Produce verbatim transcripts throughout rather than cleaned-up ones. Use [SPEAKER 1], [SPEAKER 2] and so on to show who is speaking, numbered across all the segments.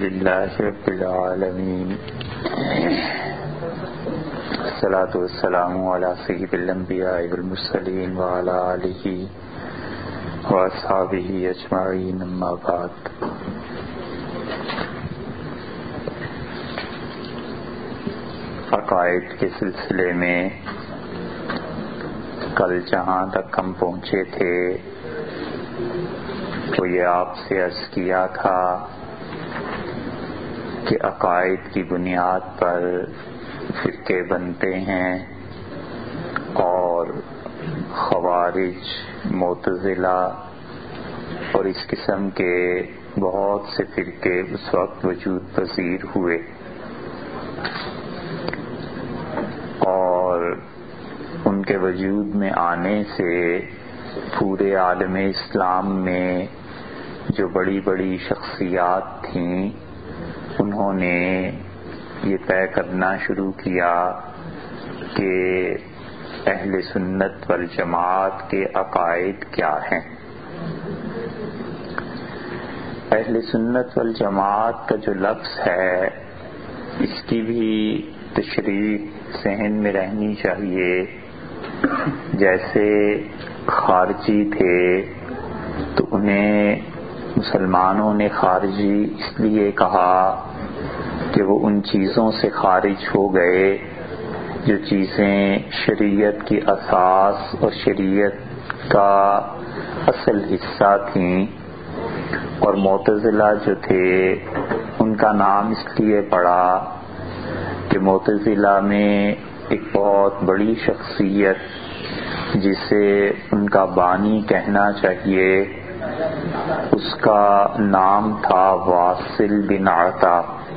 [SPEAKER 1] لله رب العالمين الصلاة والسلام على سيد الأنبياء والمرسلين وعلى آله وأصحابه أجمعين أما بعد. عقائد کے سلسلے میں کل جہاں تک ہم پہنچے تھے تو یہ آپ سے عرض کیا تھا کہ عقائد کی بنیاد پر فرقے بنتے ہیں اور خوارج، معتزلہ اور اس قسم کے بہت سے فرقے اس وقت وجود پذیر ہوئے، اور ان کے وجود میں آنے سے پورے عالم اسلام میں جو بڑی بڑی شخصیات تھیں انہوں نے یہ طے کرنا شروع کیا کہ اہل سنت والجماعت کے عقائد کیا ہیں۔ اہل سنت والجماعت کا جو لفظ ہے اس کی بھی تشریح ذہن میں رہنی چاہیے۔ جیسے خارجی تھے تو انہیں مسلمانوں نے خارجی اس لیے کہا کہ وہ ان چیزوں سے خارج ہو گئے جو چیزیں شریعت کی اساس اور شریعت کا اصل حصہ تھیں، اور معتزلہ جو تھے ان کا نام اس لیے پڑا کہ معتزلہ میں ایک بہت بڑی شخصیت جسے ان کا بانی کہنا چاہیے، اس کا نام تھا واصل بن عطا،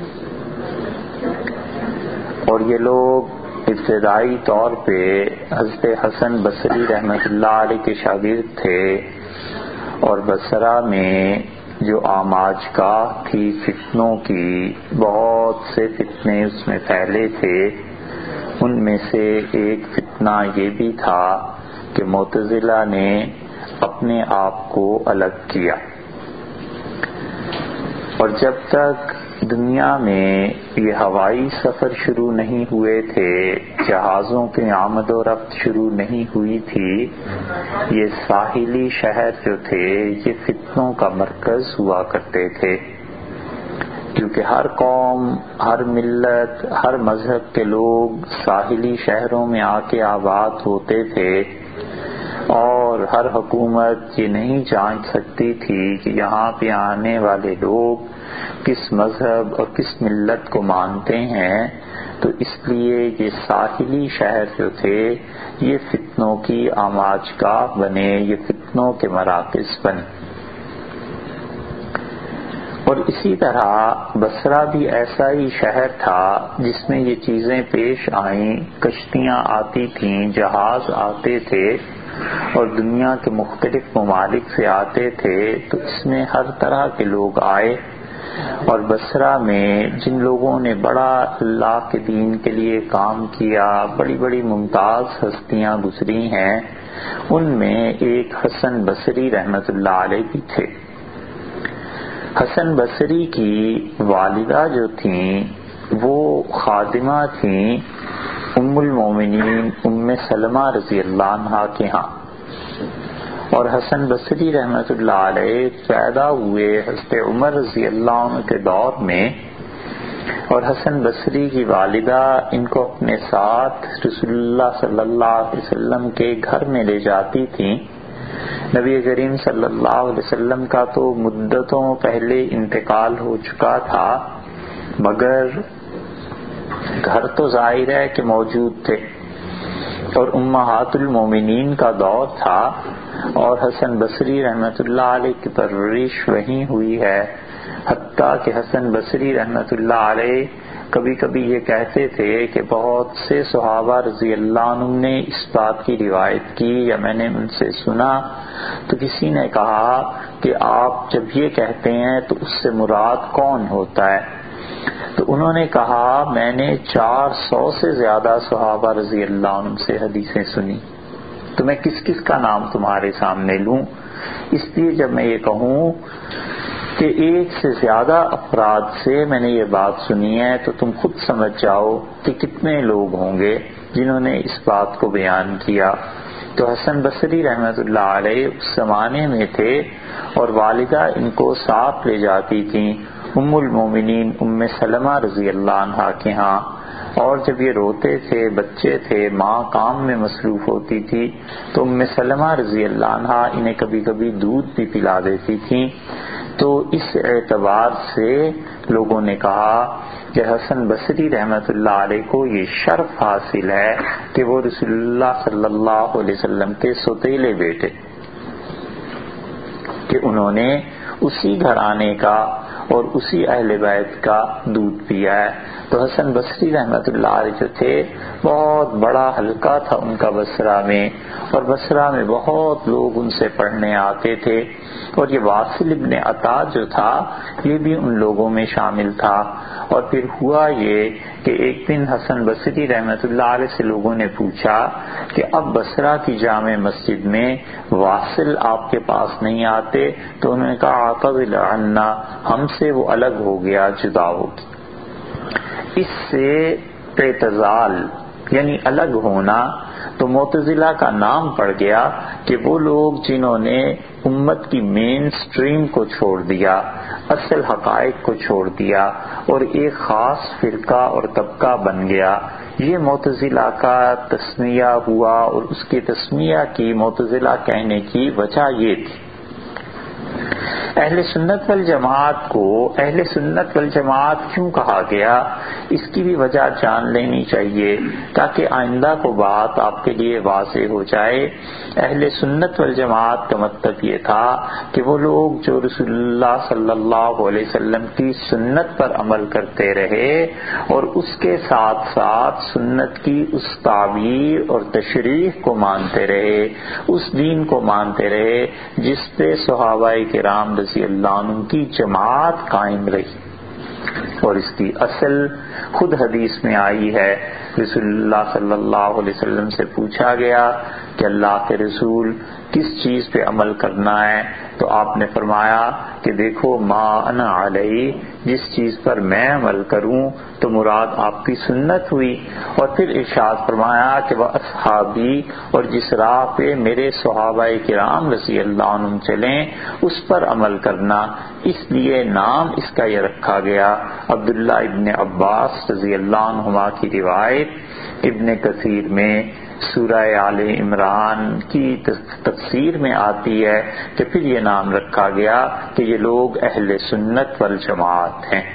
[SPEAKER 1] اور یہ لوگ ابتدائی طور پہ حضرت حسن بصری رحمۃ اللہ علیہ کے شاگرد تھے، اور بصرہ میں جو آماج گاہ تھی فتنوں کی، بہت سے فتنے اس میں پھیلے تھے۔ ان میں سے ایک فتنہ یہ بھی تھا کہ معتزلہ نے اپنے آپ کو الگ کیا، اور جب تک دنیا میں یہ ہوائی سفر شروع نہیں ہوئے تھے، جہازوں کی آمد و رفت شروع نہیں ہوئی تھی، یہ ساحلی شہر جو تھے یہ فتنوں کا مرکز ہوا کرتے تھے، کیونکہ ہر قوم، ہر ملت، ہر مذہب کے لوگ ساحلی شہروں میں آ کے آباد ہوتے تھے، اور ہر حکومت یہ نہیں جان سکتی تھی کہ یہاں پہ آنے والے لوگ کس مذہب اور کس ملت کو مانتے ہیں، تو اس لیے یہ ساحلی شہر جو تھے یہ فتنوں کی آماج گاہ بنے، یہ فتنوں کے مراکز بنے۔ اور اسی طرح بصرہ بھی ایسا ہی شہر تھا جس میں یہ چیزیں پیش آئیں، کشتیاں آتی تھیں، جہاز آتے تھے، اور دنیا کے مختلف ممالک سے آتے تھے، تو اس میں ہر طرح کے لوگ آئے، اور بصرہ میں جن لوگوں نے بڑا اللہ کے دین کے لیے کام کیا، بڑی بڑی ممتاز ہستیاں گزری ہیں، ان میں ایک حسن بصری رحمۃ اللہ علیہ بھی تھے۔ حسن بصری کی والدہ جو تھیں وہ خادمہ تھیں ام المومنین ام سلمہ رضی اللہ عنہا کے ہاں، اور حسن بصری رحمۃ اللہ علیہ پیدا ہوئے حضرت عمر رضی اللہ عنہ کے دور میں، اور حسن بصری کی والدہ ان کو اپنے ساتھ رسول اللہ صلی اللہ علیہ وسلم کے گھر میں لے جاتی تھیں۔ نبی کریم صلی اللہ علیہ وسلم کا تو مدتوں پہلے انتقال ہو چکا تھا، مگر گھر تو ظاہر ہے کہ موجود تھے، اور امہات المومنین کا دور تھا، اور حسن بصری رحمۃ اللہ علیہ کی پرورش وہیں ہوئی ہے، حتیٰ کہ حسن بصری رحمۃ اللہ علیہ کبھی کبھی یہ کہتے تھے کہ بہت سے صحابہ رضی اللہ عنہ نے اس بات کی روایت کی یا میں نے ان سے سنا، تو کسی نے کہا کہ آپ جب یہ کہتے ہیں تو اس سے مراد کون ہوتا ہے؟ تو انہوں نے کہا میں نے چار سو سے زیادہ صحابہ رضی اللہ عنہ سے حدیثیں سنی، تو میں کس کس کا نام تمہارے سامنے لوں؟ اس لیے جب میں یہ کہوں کہ ایک سے زیادہ افراد سے میں نے یہ بات سنی ہے تو تم خود سمجھ جاؤ کہ کتنے لوگ ہوں گے جنہوں نے اس بات کو بیان کیا۔ تو حسن بصری رحمۃ اللہ علیہ اس زمانے میں تھے اور والدہ ان کو ساتھ لے جاتی تھیں ام المومنین ام سلمہ رضی اللہ عنہا کے ہاں، اور جب یہ روتے تھے بچے تھے ماں کام میں مصروف ہوتی تھی تو ام سلمہ رضی اللہ عنہا انہیں کبھی کبھی دودھ بھی پلا دیتی تھیں۔ تو اس اعتبار سے لوگوں نے کہا کہ حسن بصری رحمۃ اللہ علیہ کو یہ شرف حاصل ہے کہ وہ رسول اللہ صلی اللہ علیہ وسلم کے سوتیلے بیٹے، کہ انہوں نے اسی گھرانے کا اور اسی اہل بیت کا دودھ پیا ہے۔ تو حسن بصری رحمۃ اللہ علیہ جو تھے بہت بڑا حلقہ تھا ان کا بصرہ میں، اور بصرہ میں بہت لوگ ان سے پڑھنے آتے تھے، اور یہ واصل ابن عطا جو تھا یہ بھی ان لوگوں میں شامل تھا۔ اور پھر ہوا یہ کہ ایک دن حسن بصری رحمۃ اللہ علیہ سے لوگوں نے پوچھا کہ اب بصرہ کی جامع مسجد میں واصل آپ کے پاس نہیں آتے؟ تو انہوں نے کہا اعتزل عنا، ہم سے وہ الگ ہو گیا، جدا ہو گیا۔ اس سے اعتزال یعنی الگ ہونا تو معتزلہ کا نام پڑ گیا کہ وہ لوگ جنہوں نے امت کی مین سٹریم کو چھوڑ دیا، اصل حقائق کو چھوڑ دیا اور ایک خاص فرقہ اور طبقہ بن گیا، یہ معتزلہ کا تسمیہ ہوا۔ اور اس کے تسمیہ کی معتزلہ کہنے کی وجہ یہ تھی، اہل سنت والجماعت کو اہل سنت والجماعت کیوں کہا گیا اس کی بھی وجہ جان لینی چاہیے تاکہ آئندہ کو بات آپ کے لیے واضح ہو جائے۔ اہل سنت والجماعت کا مطلب یہ تھا کہ وہ لوگ جو رسول اللہ صلی اللہ علیہ وسلم کی سنت پر عمل کرتے رہے اور اس کے ساتھ ساتھ سنت کی اس تعبیر اور تشریح کو مانتے رہے، اس دین کو مانتے رہے جس پہ صحابہ کرام رضی اللہ عنہ کی جماعت قائم رہی۔ اور اس کی اصل خود حدیث میں آئی ہے، رسول اللہ صلی اللہ علیہ وسلم سے پوچھا گیا کہ اللہ کے رسول کس چیز پہ عمل کرنا ہے؟ تو آپ نے فرمایا کہ دیکھو ما انا علیہ، جس چیز پر میں عمل کروں تو مراد آپ کی سنت ہوئی، اور پھر ارشاد فرمایا کہ وہ اصحابی، اور جس راہ پہ میرے صحابہ کرام رضی اللہ عنہم چلیں اس پر عمل کرنا۔ اس لیے نام اس کا یہ رکھا گیا۔ عبداللہ ابن عباس رضی اللہ عنہما کی روایت ابن کثیر میں سورہ آل عمران کی تفسیر میں آتی ہے کہ پھر یہ نام رکھا گیا کہ یہ لوگ اہل سنت والجماعت ہیں۔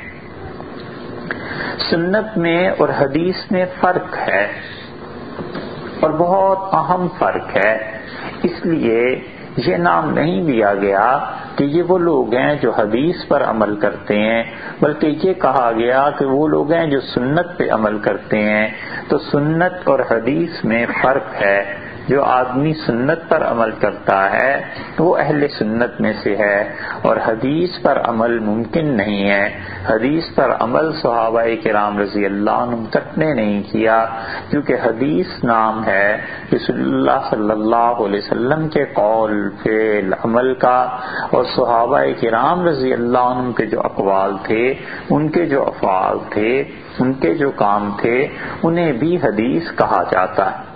[SPEAKER 1] سنت میں اور حدیث میں فرق ہے، اور بہت اہم فرق ہے، اس لیے یہ نام نہیں دیا گیا کہ یہ وہ لوگ ہیں جو حدیث پر عمل کرتے ہیں، بلکہ یہ کہا گیا کہ وہ لوگ ہیں جو سنت پہ عمل کرتے ہیں۔ تو سنت اور حدیث میں فرق ہے۔ جو آدمی سنت پر عمل کرتا ہے وہ اہل سنت میں سے ہے، اور حدیث پر عمل ممکن نہیں ہے۔ حدیث پر عمل صحابہ کرام رضی اللہ عنہم تک نے نہیں کیا، کیونکہ حدیث نام ہے رسول اللہ صلی اللہ علیہ وسلم کے قول فعل عمل کا، اور صحابہ کرام رضی اللہ عنہم کے جو اقوال تھے، ان کے جو افعال تھے، ان کے جو کام تھے، انہیں بھی حدیث کہا جاتا ہے۔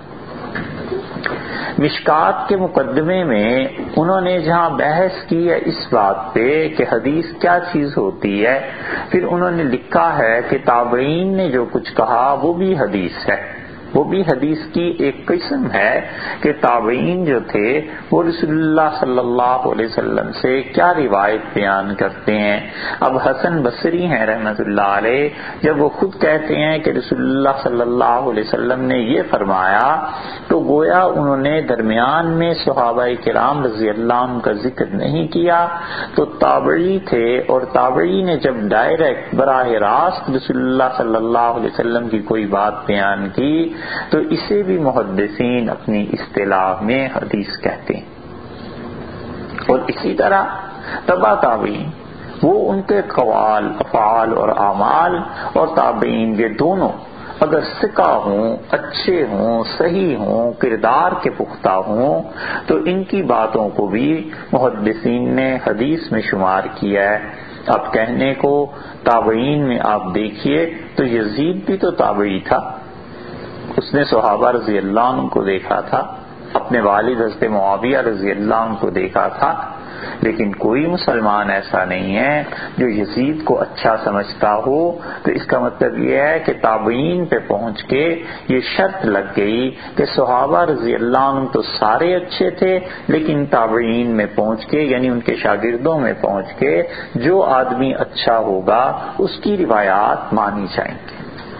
[SPEAKER 1] مشکات کے مقدمے میں انہوں نے جہاں بحث کی ہے اس بات پہ کہ حدیث کیا چیز ہوتی ہے، پھر انہوں نے لکھا ہے کہ تابعین نے جو کچھ کہا وہ بھی حدیث ہے۔ وہ بھی حدیث کی ایک قسم ہے کہ تابعین جو تھے وہ رسول اللہ صلی اللہ علیہ وسلم سے کیا روایت بیان کرتے ہیں۔ اب حسن بصری ہیں رحمت اللہ علیہ، جب وہ خود کہتے ہیں کہ رسول اللہ صلی اللہ علیہ وسلم نے یہ فرمایا، تو گویا انہوں نے درمیان میں صحابہ کرام رضی اللہ عنہ کا ذکر نہیں کیا، تو تابعی تھے، اور تابعی نے جب ڈائریکٹ براہ راست رسول اللہ صلی اللہ علیہ وسلم کی کوئی بات بیان کی تو اسے بھی محدثین اپنی اصطلاح میں حدیث کہتے ہیں۔ اور اسی طرح تبع تابعین، وہ ان کے قوال افعال اور اعمال اور تابعین یہ دونوں اگر ثقہ ہوں، اچھے ہوں، صحیح ہوں، کردار کے پختہ ہوں، تو ان کی باتوں کو بھی محدثین نے حدیث میں شمار کیا ہے۔ اب کہنے کو تابعین میں آپ دیکھیے تو یزید بھی تو تابعی تھا، اس نے صحابہ رضی اللہ عنہ کو دیکھا تھا، اپنے والد حضرت معاویہ رضی اللہ عنہ کو دیکھا تھا، لیکن کوئی مسلمان ایسا نہیں ہے جو یزید کو اچھا سمجھتا ہو۔ تو اس کا مطلب یہ ہے کہ تابعین پہ پہنچ کے یہ شرط لگ گئی کہ صحابہ رضی اللہ عنہ تو سارے اچھے تھے، لیکن تابعین میں پہنچ کے یعنی ان کے شاگردوں میں پہنچ کے جو آدمی اچھا ہوگا اس کی روایات مانی جائیں گی۔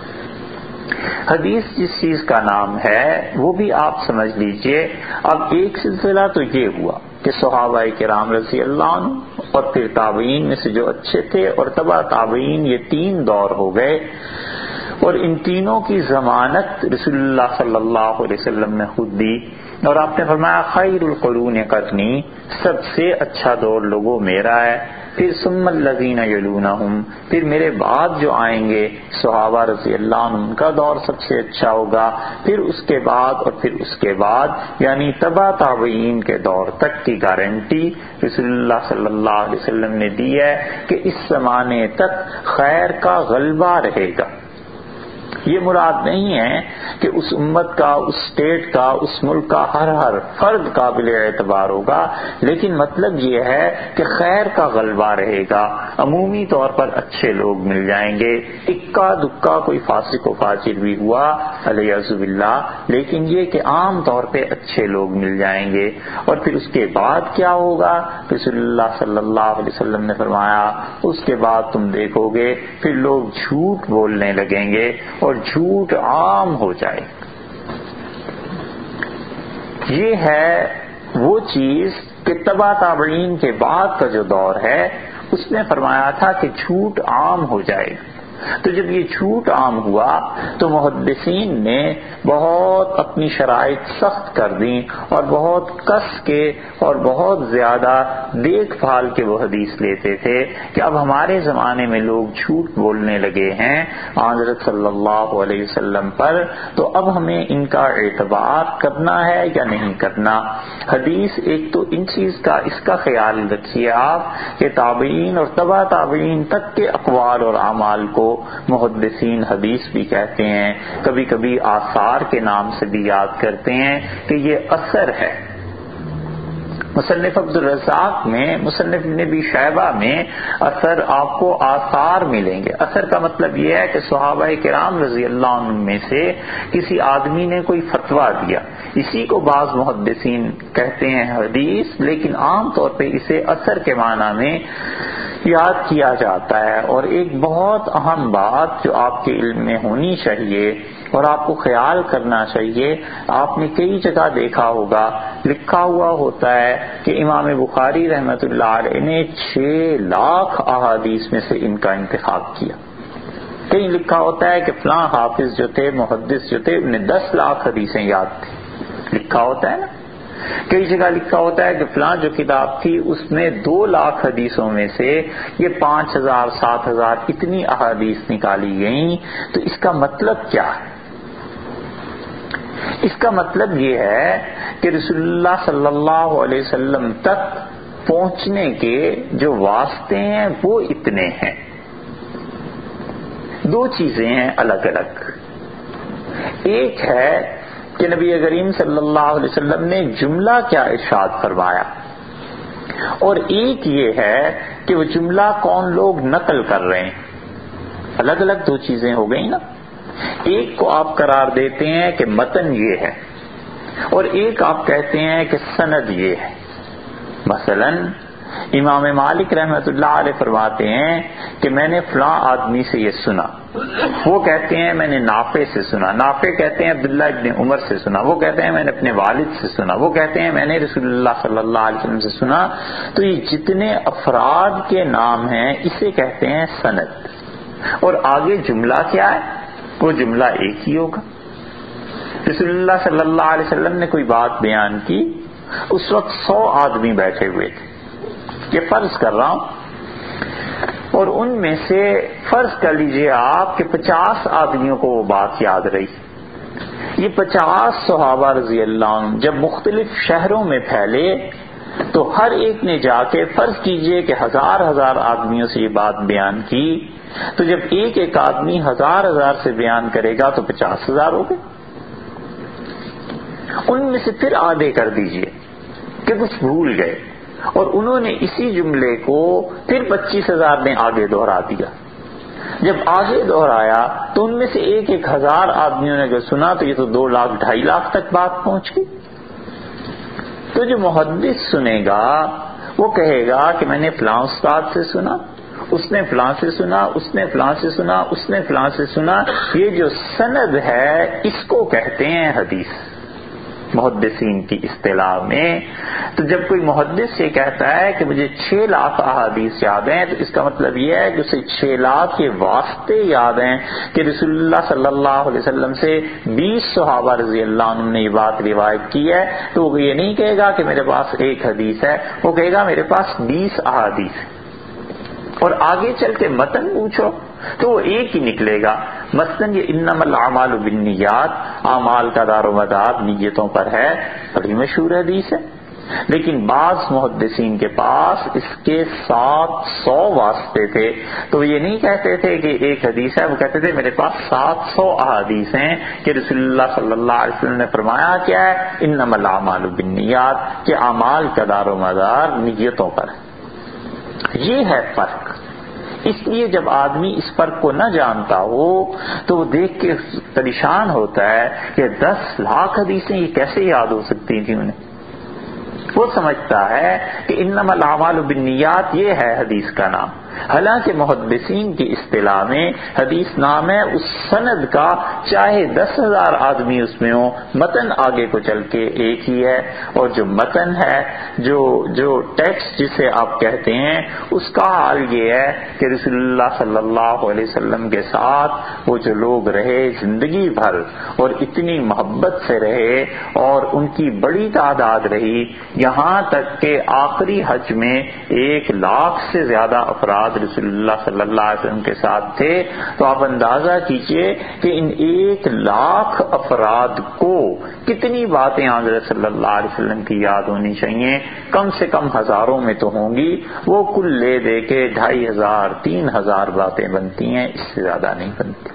[SPEAKER 1] حدیث جس چیز کا نام ہے وہ بھی آپ سمجھ لیجئے۔ اب ایک سلسلہ تو یہ ہوا کہ صحابہ کرام رضی اللہ عنہ اور پھر تابعین میں سے جو اچھے تھے اور تبع تابعین، یہ تین دور ہو گئے، اور ان تینوں کی ضمانت رسول اللہ صلی اللہ علیہ وسلم نے خود دی، اور آپ نے فرمایا خیر القرون قرنی، سب سے اچھا دور لوگوں میرا ہے، پھر ثم الذین یلونہم، پھر میرے بعد جو آئیں گے صحابہ رضی اللہ عنہ ان کا دور سب سے اچھا ہوگا، پھر اس کے بعد اور پھر اس کے بعد، یعنی تبع تابعین کے دور تک کی گارنٹی رسول اللہ صلی اللہ علیہ وسلم نے دی ہے کہ اس زمانے تک خیر کا غلبہ رہے گا۔ یہ مراد نہیں ہے کہ اس امت کا، اس اسٹیٹ کا، اس ملک کا ہر ہر فرد قابل اعتبار ہوگا، لیکن مطلب یہ ہے کہ خیر کا غلبہ رہے گا، عمومی طور پر اچھے لوگ مل جائیں گے، اکا دکا کوئی فاسق و فاجر بھی ہوا علیہ باللہ، لیکن یہ کہ عام طور پہ اچھے لوگ مل جائیں گے۔ اور پھر اس کے بعد کیا ہوگا؟ رسول اللہ صلی اللہ علیہ وسلم نے فرمایا اس کے بعد تم دیکھو گے پھر لوگ جھوٹ بولنے لگیں گے اور جھوٹ عام ہو جائے۔ یہ ہے وہ چیز کہ تبع تابعین کے بعد کا جو دور ہے اس نے فرمایا تھا کہ جھوٹ عام ہو جائے۔ تو جب یہ جھوٹ عام ہوا تو محدثین نے بہت اپنی شرائط سخت کر دیں اور بہت کس کے اور بہت زیادہ دیکھ بھال کے وہ حدیث لیتے تھے کہ اب ہمارے زمانے میں لوگ جھوٹ بولنے لگے ہیں حضرت صلی اللہ علیہ وسلم پر، تو اب ہمیں ان کا اعتبار کرنا ہے یا نہیں کرنا۔ حدیث ایک تو ان چیز کا اس کا خیال رکھیے آپ کہ تابعین اور تبع تابعین تک کے اقوال اور اعمال کو محدثین حدیث بھی کہتے ہیں، کبھی کبھی آثار کے نام سے بھی یاد کرتے ہیں کہ یہ اثر ہے۔ مصنف عبد الرزاق میں، مصنف ابن ابی شیبہ میں اثر آپ کو آثار ملیں گے۔ اثر کا مطلب یہ ہے کہ صحابہ کرام رضی اللہ عنہ میں سے کسی آدمی نے کوئی فتویٰ دیا، اسی کو بعض محدثین کہتے ہیں حدیث، لیکن عام طور پہ اسے اثر کے معنی میں یاد کیا جاتا ہے۔ اور ایک بہت اہم بات جو آپ کے علم میں ہونی چاہیے اور آپ کو خیال کرنا چاہیے، آپ نے کئی جگہ دیکھا ہوگا لکھا ہوا ہوتا ہے کہ امام بخاری رحمۃ اللہ علیہ نے چھ لاکھ احادیث میں سے ان کا انتخاب کیا۔ کہیں لکھا ہوتا ہے کہ فلاں حافظ جو تھے، محدث جو تھے، انہیں دس لاکھ حدیثیں یاد تھی، لکھا ہوتا ہے نا۔ کئی جگہ لکھا ہوتا ہے کہ فلاں جو کتاب تھی اس میں دو لاکھ حدیثوں میں سے یہ پانچ ہزار سات ہزار اتنی احادیث نکالی گئیں۔ تو اس کا مطلب کیا ہے؟ اس کا مطلب یہ ہے کہ رسول اللہ صلی اللہ علیہ وسلم تک پہنچنے کے جو واسطے ہیں وہ اتنے ہیں۔ دو چیزیں ہیں الگ الگ، ایک ہے کہ نبی کریم صلی اللہ علیہ وسلم نے جملہ کیا ارشاد فرمایا، اور ایک یہ ہے کہ وہ جملہ کون لوگ نقل کر رہے ہیں۔ الگ الگ دو چیزیں ہو گئی نا۔ ایک کو آپ قرار دیتے ہیں کہ متن یہ ہے، اور ایک آپ کہتے ہیں کہ سند یہ ہے۔ مثلا امام مالک رحمۃ اللہ علیہ فرماتے ہیں کہ میں نے فلاں آدمی سے یہ سنا، وہ کہتے ہیں میں نے نافع سے سنا، نافع کہتے ہیں عبداللہ ابن عمر سے سنا، وہ کہتے ہیں میں نے اپنے والد سے سنا، وہ کہتے ہیں میں نے رسول اللہ صلی اللہ علیہ وسلم سے سنا۔ تو یہ جتنے افراد کے نام ہیں اسے کہتے ہیں سند، اور آگے جملہ کیا ہے؟ وہ جملہ ایک ہی ہوگا۔ رسول اللہ صلی اللہ علیہ وسلم نے کوئی بات بیان کی، اس وقت سو آدمی بیٹھے ہوئے تھے، یہ فرض کر رہا ہوں، اور ان میں سے فرض کر لیجئے آپ کہ پچاس آدمیوں کو وہ بات یاد رہی. یہ پچاس صحابہ رضی اللہ عنہ جب مختلف شہروں میں پھیلے تو ہر ایک نے جا کے فرض کیجئے کہ ہزار ہزار آدمیوں سے یہ بات بیان کی، تو جب ایک ایک آدمی ہزار ہزار سے بیان کرے گا تو پچاس ہزار ہو گئے. ان میں سے پھر آدھے کر دیجئے کہ کچھ بھول گئے اور انہوں نے اسی جملے کو پھر پچیس ہزار نے آگے دوہرا دیا. جب آگے دوہرایا تو ان میں سے ایک ایک ہزار آدمیوں نے اگر سنا تو یہ تو دو لاکھ ڈھائی لاکھ تک بات پہنچ گئی. تو جو محدث سنے گا وہ کہے گا کہ میں نے فلاں استاد سے سنا، اس نے فلاں سے سنا، اس نے فلاں سے سنا، اس نے فلاں سے سنا. یہ جو سند ہے اس کو کہتے ہیں حدیث محدثین کی اصطلاح میں. تو جب کوئی محدث یہ کہتا ہے کہ مجھے چھ لاکھ احادیث یاد ہیں تو اس کا مطلب یہ ہے کہ اسے چھ لاکھ کے واسطے یاد ہیں کہ رسول اللہ صلی اللہ علیہ وسلم سے بیس صحابہ رضی اللہ عنہ نے یہ بات روایت کی ہے. تو وہ یہ نہیں کہے گا کہ میرے پاس ایک حدیث ہے، وہ کہے گا میرے پاس بیس احادیث ہیں. اور آگے چل کے متن پوچھو تو وہ ایک ہی نکلے گا. مثلاً یہ انما الاعمال بالنیات، اعمال کا دار و مدار نیتوں پر ہے، بڑی مشہور حدیث ہے. لیکن بعض محدثین کے پاس اس کے سات سو واسطے تھے، تو وہ یہ نہیں کہتے تھے کہ ایک حدیث ہے، وہ کہتے تھے میرے پاس سات سو احادیث ہیں کہ رسول اللہ صلی اللہ علیہ وسلم نے فرمایا کیا ہے، انما الاعمال بالنیات، کہ اعمال کا دار و مدار نیتوں پر ہے. یہ ہے فرق. اس لیے جب آدمی اس فرق کو نہ جانتا ہو تو وہ دیکھ کے پریشان ہوتا ہے کہ دس لاکھ حدیثیں یہ کیسے یاد ہو سکتی تھیں انہیں. وہ سمجھتا ہے کہ انما الاعمال بالنیات یہ ہے حدیث کا نام، حالانکہ محدثین کی اصطلاح میں حدیث نام ہے اس سند کا چاہے دس ہزار آدمی اس میں ہو، متن آگے کو چل کے ایک ہی ہے. اور جو متن ہے، جو جو ٹیکسٹ جسے آپ کہتے ہیں، اس کا حال یہ ہے کہ رسول اللہ صلی اللہ علیہ وسلم کے ساتھ وہ جو لوگ رہے زندگی بھر اور اتنی محبت سے رہے اور ان کی بڑی تعداد رہی، یہاں تک کہ آخری حج میں ایک لاکھ سے زیادہ افراد رسول اللہ صلی اللہ علیہ وسلم کے ساتھ تھے. تو آپ اندازہ کیجئے کہ ان ایک لاکھ افراد کو کتنی باتیں حضرت صلی اللہ علیہ وسلم کی یاد ہونی چاہیے. کم سے کم ہزاروں میں تو ہوں گی. وہ کل لے دے کے ڈھائی ہزار تین ہزار باتیں بنتی ہیں، اس سے زیادہ نہیں بنتی،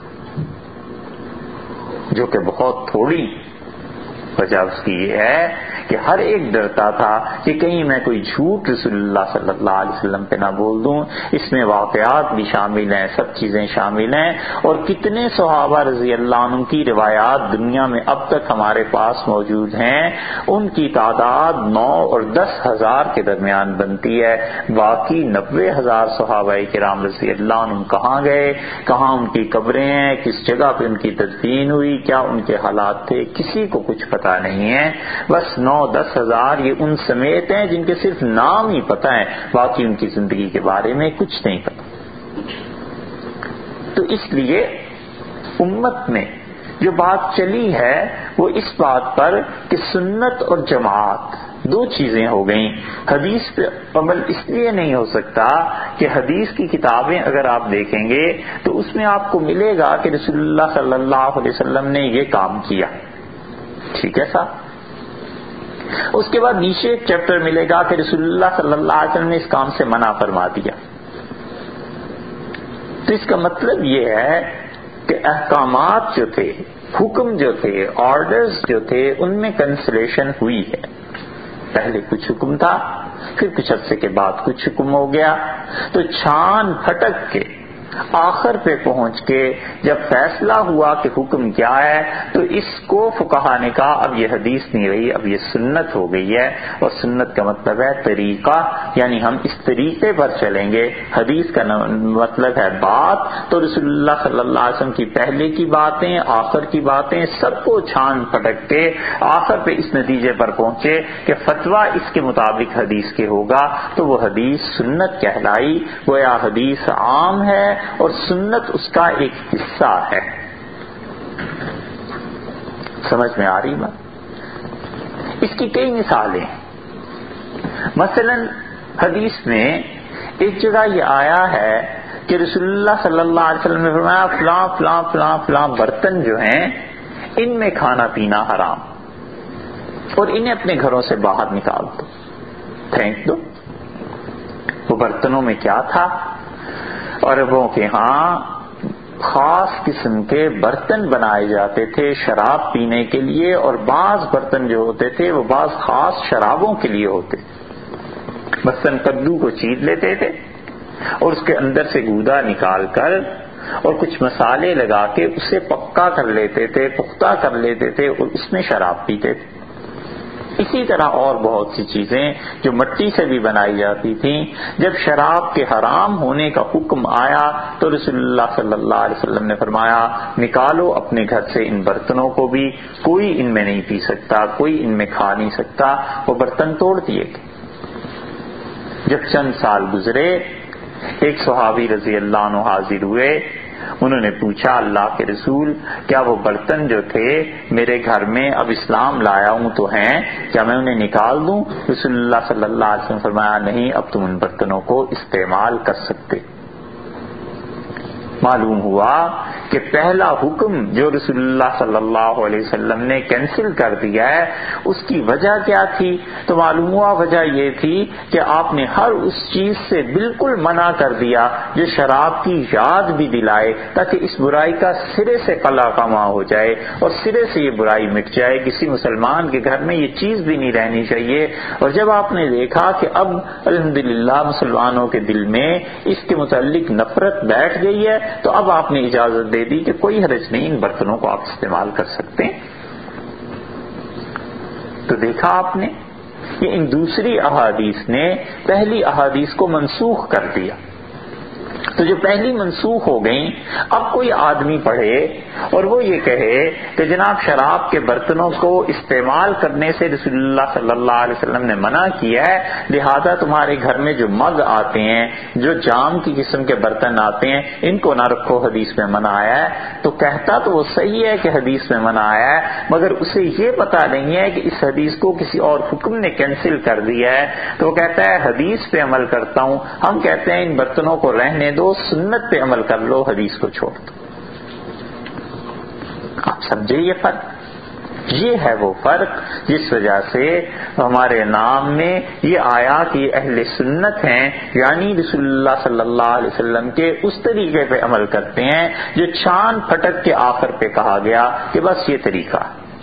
[SPEAKER 1] جو کہ بہت تھوڑی. وجہ اس کی یہ ہے کہ ہر ایک ڈرتا تھا کہ کہیں میں کوئی جھوٹ رسول اللہ صلی اللہ علیہ وسلم پہ نہ بول دوں. اس میں واقعات بھی شامل ہیں، سب چیزیں شامل ہیں. اور کتنے صحابہ رضی اللہ عنہ کی روایات دنیا میں اب تک ہمارے پاس موجود ہیں، ان کی تعداد نو اور دس ہزار کے درمیان بنتی ہے. باقی نبے ہزار صحابہ کرام رضی اللہ عنہ کہاں گئے، کہاں ان کی قبریں ہیں، کس جگہ پہ ان کی تدفین ہوئی، کیا ان کے حالات تھے، کسی کو کچھ پتہ نہیں ہے. بس نو دس ہزار یہ ان سمیت ہیں جن کے صرف نام ہی پتہ ہیں، باقی ان کی زندگی کے بارے میں کچھ نہیں پتہ. تو اس لیے امت میں جو بات چلی ہے وہ اس بات پر کہ سنت اور جماعت دو چیزیں ہو گئیں. حدیث پہ عمل اس لیے نہیں ہو سکتا کہ حدیث کی کتابیں اگر آپ دیکھیں گے تو اس میں آپ کو ملے گا کہ رسول اللہ صلی اللہ علیہ وسلم نے یہ کام کیا، ٹھیک ہے صاحب. اس کے بعد نیچے ایک چیپٹر ملے گا کہ رسول اللہ صلی اللہ علیہ وسلم نے اس کام سے منع فرما دیا. تو اس کا مطلب یہ ہے کہ احکامات جو تھے، حکم جو تھے، آرڈرز جو تھے، ان میں کنسلیشن ہوئی ہے. پہلے کچھ حکم تھا، پھر کچھ عرصے کے بعد کچھ حکم ہو گیا. تو چھان پھٹک کے آخر پہ پہنچ کے جب فیصلہ ہوا کہ حکم کیا ہے تو اس کو فقہا نے کہا اب یہ حدیث نہیں رہی، اب یہ سنت ہو گئی ہے. اور سنت کا مطلب ہے طریقہ، یعنی ہم اس طریقے پر چلیں گے. حدیث کا مطلب ہے بات. تو رسول اللہ صلی اللہ علیہ وسلم کی پہلے کی باتیں، آخر کی باتیں، سب کو چھان پھٹک کے آخر پہ اس نتیجے پر پہنچے کہ فتویٰ اس کے مطابق حدیث کے ہوگا تو وہ حدیث سنت کہلائی. گویا حدیث عام ہے اور سنت اس کا ایک حصہ ہے. سمجھ میں آ رہی بات؟ اس کی کئی مثالیں ہیں. مثلا حدیث میں ایک جگہ یہ آیا ہے کہ رسول اللہ صلی اللہ علیہ وسلم نے فرمایا فلاں فلاں فلاں فلاں برتن جو ہیں ان میں کھانا پینا حرام، اور انہیں اپنے گھروں سے باہر نکال دو، پھینک دو۔ وہ برتنوں میں کیا تھا؟ عربوں کے ہاں خاص قسم کے برتن بنائے جاتے تھے شراب پینے کے لیے، اور بعض برتن جو ہوتے تھے وہ بعض خاص شرابوں کے لیے ہوتے۔ مثلا کدو کو چیر لیتے تھے اور اس کے اندر سے گودا نکال کر اور کچھ مسالے لگا کے اسے پکا کر لیتے تھے، پختہ کر لیتے تھے، اور اس میں شراب پیتے تھے۔ اسی طرح اور بہت سی چیزیں جو مٹی سے بھی بنائی جاتی تھیں، جب شراب کے حرام ہونے کا حکم آیا تو رسول اللہ صلی اللہ علیہ وسلم نے فرمایا نکالو اپنے گھر سے ان برتنوں کو بھی، کوئی ان میں نہیں پی سکتا، کوئی ان میں کھا نہیں سکتا۔ وہ برتن توڑ دیے گئے۔ جب چند سال گزرے، ایک صحابی رضی اللہ عنہ حاضر ہوئے، انہوں نے پوچھا اللہ کے رسول کیا وہ برتن جو تھے میرے گھر میں اب اسلام لایا ہوں تو ہیں، کیا میں انہیں نکال دوں؟ رسول اللہ صلی اللہ علیہ وسلم فرمایا نہیں، اب تم ان برتنوں کو استعمال کر سکتے۔ معلوم ہوا کہ پہلا حکم جو رسول اللہ صلی اللہ علیہ وسلم نے کینسل کر دیا ہے اس کی وجہ کیا تھی؟ تو معلوم ہوا وجہ یہ تھی کہ آپ نے ہر اس چیز سے بالکل منع کر دیا جو شراب کی یاد بھی دلائے، تاکہ اس برائی کا سرے سے قلع کما ہو جائے اور سرے سے یہ برائی مٹ جائے، کسی مسلمان کے گھر میں یہ چیز بھی نہیں رہنی چاہیے۔ اور جب آپ نے دیکھا کہ اب الحمدللہ مسلمانوں کے دل میں اس کے متعلق نفرت بیٹھ گئی ہے تو اب آپ نے اجازت دے دی کہ کوئی حرج نہیں، ان برتنوں کو آپ استعمال کر سکتے ہیں۔ تو دیکھا آپ نے کہ ان دوسری احادیث نے پہلی احادیث کو منسوخ کر دیا۔ تو جو پہلی منسوخ ہو گئیں، اب کوئی آدمی پڑھے اور وہ یہ کہے کہ جناب شراب کے برتنوں کو استعمال کرنے سے رسول اللہ صلی اللہ علیہ وسلم نے منع کیا ہے، لہذا تمہارے گھر میں جو مگ آتے ہیں، جو جام کی قسم کے برتن آتے ہیں، ان کو نہ رکھو، حدیث میں منع آیا ہے۔ تو کہتا تو وہ صحیح ہے کہ حدیث میں منع آیا ہے، مگر اسے یہ پتا نہیں ہے کہ اس حدیث کو کسی اور حکم نے کینسل کر دیا ہے۔ تو وہ کہتا ہے حدیث پہ عمل کرتا ہوں، ہم کہتے ہیں ان برتنوں کو رہنے دو، سنت پہ عمل کر لو، حدیث کو چھوڑ دو۔ آپ سمجھے یہ فرق؟ یہ ہے وہ فرق جس وجہ سے ہمارے نام میں یہ آیا کہ اہل سنت ہیں، یعنی رسول اللہ صلی اللہ علیہ وسلم کے اس طریقے پہ عمل کرتے ہیں جو چھان پھٹک کے آخر پہ کہا گیا کہ بس یہ طریقہ۔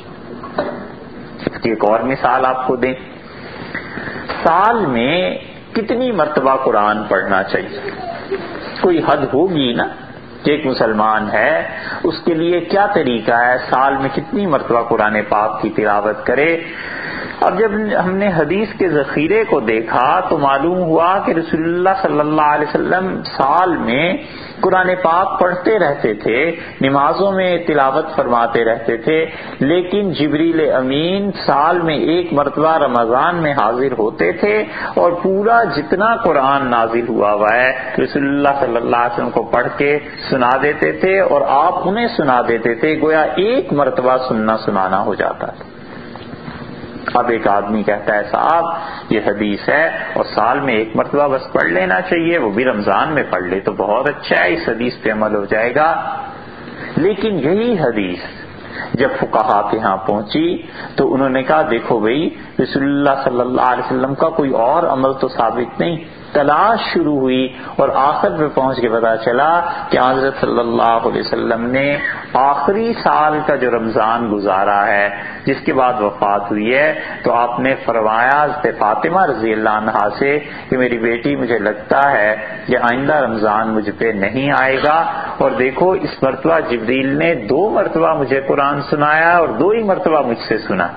[SPEAKER 1] ایک اور مثال آپ کو دیں، سال میں کتنی مرتبہ قرآن پڑھنا چاہیے؟ کوئی حد ہوگی نا کہ ایک مسلمان ہے اس کے لیے کیا طریقہ ہے، سال میں کتنی مرتبہ قرآن پاک کی تلاوت کرے۔ اب جب ہم نے حدیث کے ذخیرے کو دیکھا تو معلوم ہوا کہ رسول اللہ صلی اللہ علیہ وسلم سال میں قرآن پاک پڑھتے رہتے تھے، نمازوں میں تلاوت فرماتے رہتے تھے، لیکن جبریل امین سال میں ایک مرتبہ رمضان میں حاضر ہوتے تھے اور پورا جتنا قرآن نازل ہوا ہوا ہے رسول اللہ صلی اللہ علیہ وسلم کو پڑھ کے سنا دیتے تھے، اور آپ انہیں سنا دیتے تھے، گویا ایک مرتبہ سننا سنانا ہو جاتا تھا۔ اب ایک آدمی کہتا ہے صاحب یہ حدیث ہے اور سال میں ایک مرتبہ بس پڑھ لینا چاہیے، وہ بھی رمضان میں پڑھ لے تو بہت اچھا ہے، اس حدیث پہ عمل ہو جائے گا۔ لیکن یہی حدیث جب فقہا کے ہاں پہنچی تو انہوں نے کہا دیکھو بھئی رسول اللہ صلی اللہ علیہ وسلم کا کوئی اور عمل تو ثابت نہیں۔ تلاش شروع ہوئی اور آخر پہ پہنچ کے پتا چلا کہ حضرت صلی اللہ علیہ وسلم نے آخری سال کا جو رمضان گزارا ہے جس کے بعد وفات ہوئی ہے تو آپ نے فرمایا حضرت فاطمہ رضی اللہ عنہا سے کہ میری بیٹی مجھے لگتا ہے کہ آئندہ رمضان مجھ پہ نہیں آئے گا، اور دیکھو اس مرتبہ جبریل نے دو مرتبہ مجھے قرآن سنایا اور دو ہی مرتبہ مجھ سے سنا۔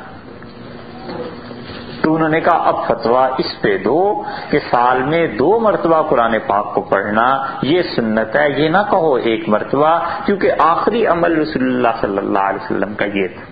[SPEAKER 1] تو انہوں نے کہا اب فتویٰ اس پہ دو کہ سال میں دو مرتبہ قرآن پاک کو پڑھنا یہ سنت ہے، یہ نہ کہو ایک مرتبہ، کیونکہ آخری عمل رسول اللہ صلی اللہ علیہ وسلم کا یہ تھا۔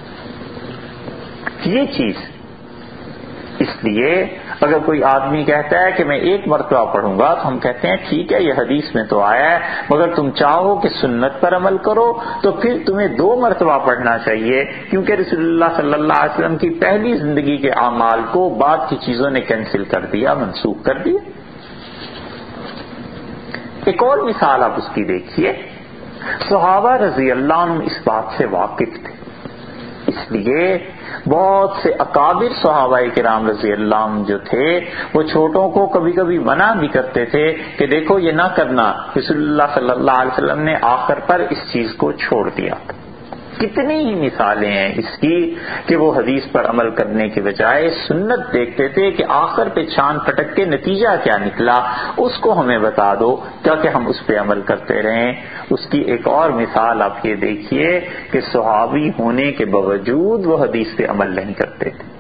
[SPEAKER 1] یہ چیز اس لیے اگر کوئی آدمی کہتا ہے کہ میں ایک مرتبہ پڑھوں گا تو ہم کہتے ہیں ٹھیک ہے یہ حدیث میں تو آیا ہے، مگر تم چاہو کہ سنت پر عمل کرو تو پھر تمہیں دو مرتبہ پڑھنا چاہیے، کیونکہ رسول اللہ صلی اللہ علیہ وسلم کی پہلی زندگی کے اعمال کو بعد کی چیزوں نے کینسل کر دیا، منسوخ کر دیا۔ ایک اور مثال آپ اس کی دیکھیے، صحابہ رضی اللہ عنہ اس بات سے واقف تھے، اس لیے بہت سے اکابر صحابہ کرام رضی اللہ عنہ جو تھے وہ چھوٹوں کو کبھی کبھی منع بھی کرتے تھے کہ دیکھو یہ نہ کرنا، رسول اللہ صلی اللہ علیہ وسلم نے آخر پر اس چیز کو چھوڑ دیا۔ کتنی ہی مثالیں ہیں اس کی کہ وہ حدیث پر عمل کرنے کے بجائے سنت دیکھتے تھے کہ آخر پہ چھان پٹک کے نتیجہ کیا نکلا، اس کو ہمیں بتا دو تاکہ ہم اس پہ عمل کرتے رہیں۔ اس کی ایک اور مثال آپ یہ دیکھیے کہ صحابی ہونے کے باوجود وہ حدیث پہ عمل نہیں کرتے تھے۔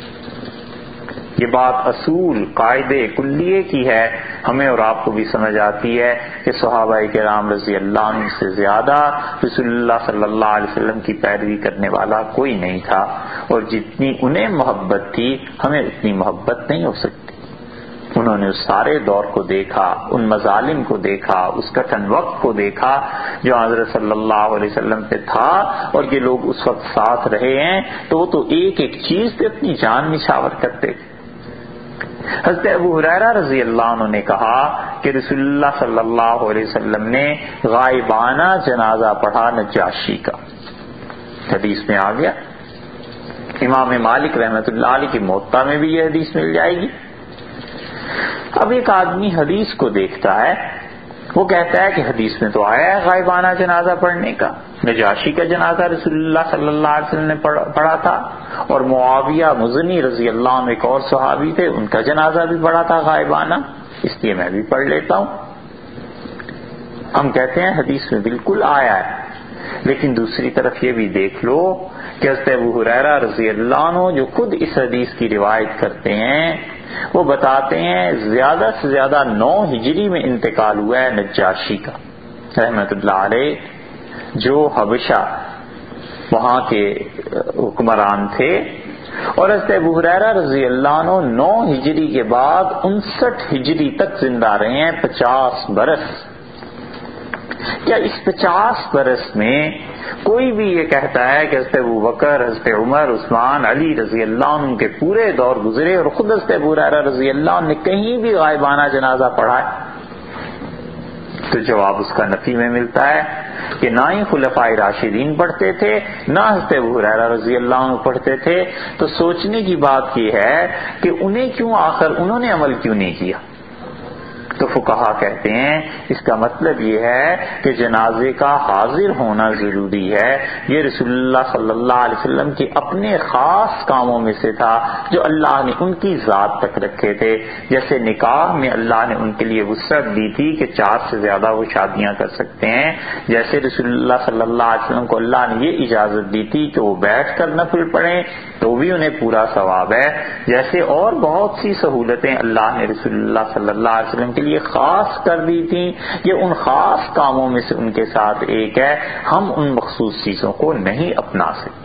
[SPEAKER 1] یہ بات اصول قاعدے کلیے کی ہے، ہمیں اور آپ کو بھی سمجھ آتی ہے کہ صحابہ کرام رضی اللہ عنہ سے زیادہ رسول اللہ صلی اللہ علیہ وسلم کی پیروی کرنے والا کوئی نہیں تھا، اور جتنی انہیں محبت تھی ہمیں اتنی محبت نہیں ہو سکتی۔ انہوں نے اس سارے دور کو دیکھا، ان مظالم کو دیکھا، اس کٹھن وقت کو دیکھا جو حضرت صلی اللہ علیہ وسلم پہ تھا، اور یہ لوگ اس وقت ساتھ رہے ہیں تو وہ تو ایک ایک چیز پہ اپنی جان نچھاور کرتے تھے۔ حضرت ابو ہریرہ رضی اللہ عنہ نے کہا کہ رسول اللہ صلی اللہ علیہ وسلم نے غائبانہ جنازہ پڑھا نجاشی کا، حدیث میں آ گیا، امام مالک رحمۃ اللہ علیہ کی موطا میں بھی یہ حدیث مل جائے گی۔ اب ایک آدمی حدیث کو دیکھتا ہے، وہ کہتا ہے کہ حدیث میں تو آیا ہے غائبانہ جنازہ پڑھنے کا، نجاشی کا جنازہ رسول اللہ صلی اللہ علیہ وسلم نے پڑھا تھا، اور معاویہ مزنی رضی اللہ عنہ ایک اور صحابی تھے، ان کا جنازہ بھی پڑھا تھا غائبانہ، اس لیے میں بھی پڑھ لیتا ہوں۔ ہم کہتے ہیں حدیث میں بالکل آیا ہے، لیکن دوسری طرف یہ بھی دیکھ لو کہ حضرت ابو ہریرہ رضی اللہ عنہ جو خود اس حدیث کی روایت کرتے ہیں، وہ بتاتے ہیں زیادہ سے زیادہ نو ہجری میں انتقال ہوا ہے نجاشی کا رحمت اللہ علیہ، جو حبشہ وہاں کے حکمران تھے، اور حضرت ابو ہریرہ رضی اللہ عنہ نو ہجری کے بعد انسٹھ ہجری تک زندہ رہے ہیں، پچاس برس۔ کیا اس پچاس برس میں کوئی بھی یہ کہتا ہے کہ حضرت ابو بکر، حضرت عمر، عثمان، علی رضی اللہ عنہ کے پورے دور گزرے اور خود حضرت ابو ہریرہ رضی اللہ عنہ نے کہیں بھی غائبانہ جنازہ پڑھا ہے؟ تو جواب اس کا نفی میں ملتا ہے کہ نہ ہی خلفائے راشدین پڑھتے تھے، نہ حضرت ابو ہریرہ رضی اللہ عنہ پڑھتے تھے۔ تو سوچنے کی بات یہ ہے کہ انہیں کیوں آخر انہوں نے عمل کیوں نہیں کیا؟ تو فقہا کہتے ہیں اس کا مطلب یہ ہے کہ جنازے کا حاضر ہونا ضروری ہے، یہ رسول اللہ صلی اللہ علیہ وسلم کے اپنے خاص کاموں میں سے تھا جو اللہ نے ان کی ذات تک رکھے تھے، جیسے نکاح میں اللہ نے ان کے لیے وسعت دی تھی کہ چار سے زیادہ وہ شادیاں کر سکتے ہیں، جیسے رسول اللہ صلی اللہ علیہ وسلم کو اللہ نے یہ اجازت دی تھی کہ وہ بیٹھ کر نفل پڑھیں تو بھی انہیں پورا ثواب ہے، جیسے اور بہت سی سہولتیں اللہ نے رسول اللہ صلی اللہ علیہ وسلم کے لیے خاص کر دی تھی، یہ ان خاص کاموں میں سے ان کے ساتھ ایک ہے، ہم ان مخصوص چیزوں کو نہیں اپنا سکتے۔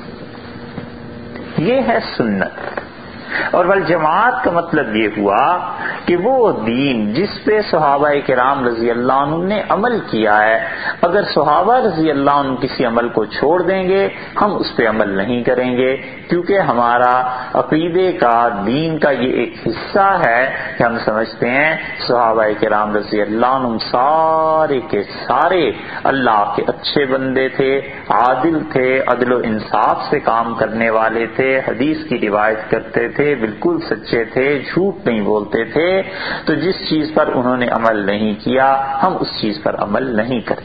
[SPEAKER 1] یہ ہے سنت۔ اور والجماعت کا مطلب یہ ہوا کہ وہ دین جس پہ صحابہ کرام رضی اللہ عنہ نے عمل کیا ہے، اگر صحابہ رضی اللہ عنہ کسی عمل کو چھوڑ دیں گے ہم اس پہ عمل نہیں کریں گے، کیونکہ ہمارا عقیدے کا، دین کا یہ ایک حصہ ہے کہ ہم سمجھتے ہیں صحابہ کرام رضی اللہ عنہ سارے کے سارے اللہ کے اچھے بندے تھے، عادل تھے، عدل و انصاف سے کام کرنے والے تھے، حدیث کی روایت کرتے تھے، بالکل سچے تھے، جھوٹ نہیں بولتے تھے، تو جس چیز پر انہوں نے عمل نہیں کیا ہم اس چیز پر عمل نہیں کریں۔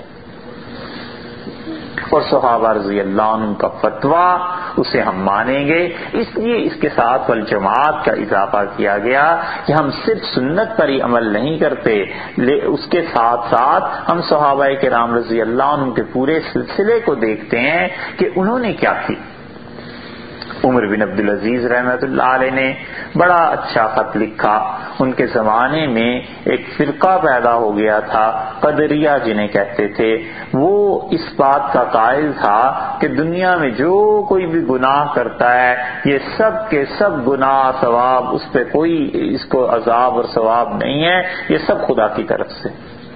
[SPEAKER 1] اور صحابہ رضی اللہ عنہ کا فتویٰ اسے ہم مانیں گے، اس لیے اس کے ساتھ والجماعت کا اضافہ کیا گیا کہ ہم صرف سنت پر ہی عمل نہیں کرتے، اس کے ساتھ ساتھ ہم صحابہ کرام رضی اللہ عنہ کے پورے سلسلے کو دیکھتے ہیں کہ انہوں نے کیا کی۔ عمر بن عبدالعزیز رحمۃ اللہ علیہ نے بڑا اچھا خط لکھا، ان کے زمانے میں ایک فرقہ پیدا ہو گیا تھا قدریہ جنہیں کہتے تھے، وہ اس بات کا قائل تھا کہ دنیا میں جو کوئی بھی گناہ کرتا ہے یہ سب کے سب گناہ ثواب، اس پہ کوئی اس کو عذاب اور ثواب نہیں ہے، یہ سب خدا کی طرف سے۔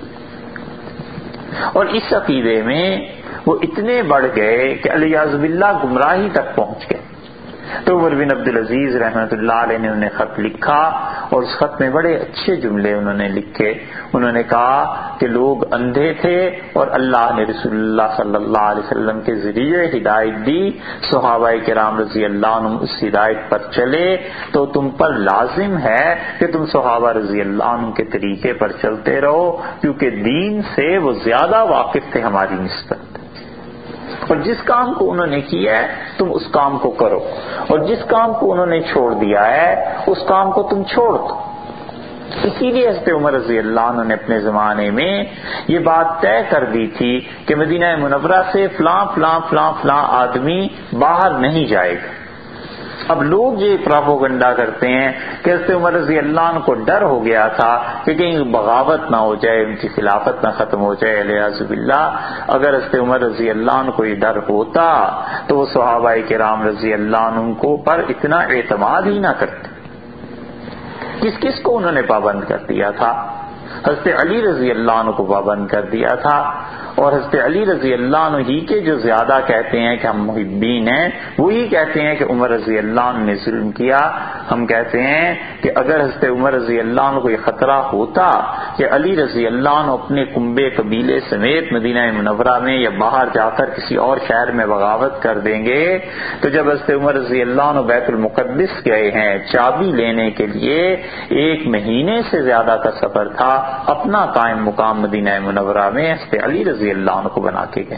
[SPEAKER 1] اور اس عقیدے میں وہ اتنے بڑھ گئے کہ علیاذ باللہ گمراہی تک پہنچ گئے۔ تو عمر بن عبدالعزیز رحمۃ اللہ علیہ نے انہیں خط لکھا اور اس خط میں بڑے اچھے جملے انہوں نے لکھے. انہوں نے کہا کہ لوگ اندھے تھے اور اللہ نے رسول اللہ صلی اللہ علیہ وسلم کے ذریعے ہدایت دی, صحابہ کرام رضی اللہ عنہم اس ہدایت پر چلے, تو تم پر لازم ہے کہ تم صحابہ رضی اللہ عنہ کے طریقے پر چلتے رہو, کیونکہ دین سے وہ زیادہ واقف تھے ہماری نسبت, اور جس کام کو انہوں نے کیا ہے تم اس کام کو کرو, اور جس کام کو انہوں نے چھوڑ دیا ہے اس کام کو تم چھوڑ دو. اسی لیے حضرت عمر رضی اللہ عنہ نے اپنے زمانے میں یہ بات طے کر دی تھی کہ مدینہ منورہ سے فلاں فلاں فلاں فلاں آدمی باہر نہیں جائے گا. اب لوگ یہ پراپوگنڈا کرتے ہیں کہ حضرت عمر رضی اللہ عنہ کو ڈر ہو گیا تھا کہ کہیں بغاوت نہ ہو جائے, ان کی خلافت نہ ختم ہو جائے الیاذ باللہ. اگر حضرت عمر رضی اللہ عنہ کو یہ ڈر ہوتا تو وہ صحابہ کرام رضی اللہ عنہ کو پر اتنا اعتماد ہی نہ کرتے. کس کس کو انہوں نے پابند کر دیا تھا؟ حضرت علی رضی اللہ عنہ کو پابند کر دیا تھا, اور حضرت علی رضی اللہ عنہ ہی کے جو زیادہ کہتے ہیں کہ ہم محبین ہیں, وہی کہتے ہیں کہ عمر رضی اللہ عنہ نے ظلم کیا. ہم کہتے ہیں کہ اگر حضرت عمر رضی اللہ عنہ کو یہ خطرہ ہوتا کہ علی رضی اللہ عنہ اپنے کنبے قبیلے سمیت مدینہ منورہ میں یا باہر جا کر کسی اور شہر میں بغاوت کر دیں گے, تو جب حضرت عمر رضی اللہ عنہ بیت المقدس گئے ہیں چابی لینے کے لیے, ایک مہینے سے زیادہ کا سفر تھا, اپنا قائم مقام مدینہ منورہ میں حضرت علی رضی اللہ عنہ کو بنا کے گئے.